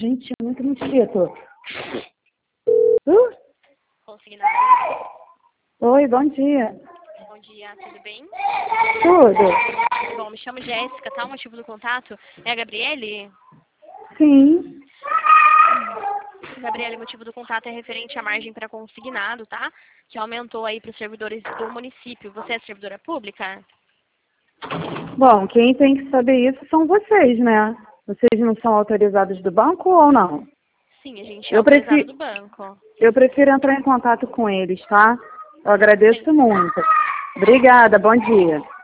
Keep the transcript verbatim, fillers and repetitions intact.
Gente, é muito mosquito. Uh? Consignado. Oi, bom dia. Bom dia, tudo bem? Tudo? Bom, me chamo Jéssica, tá? O motivo do contato é a Gabriele? Sim. Gabriele, o motivo do contato é referente à margem para consignado, tá? Que aumentou aí para os servidores do município. Você é servidora pública? Bom, quem tem que saber isso são vocês, né? Vocês não são autorizados do banco ou não? Sim, a gente é Eu autorizado prefiro, do banco. eu prefiro entrar em contato com eles, tá? Eu agradeço Sim. muito. Obrigada, bom dia.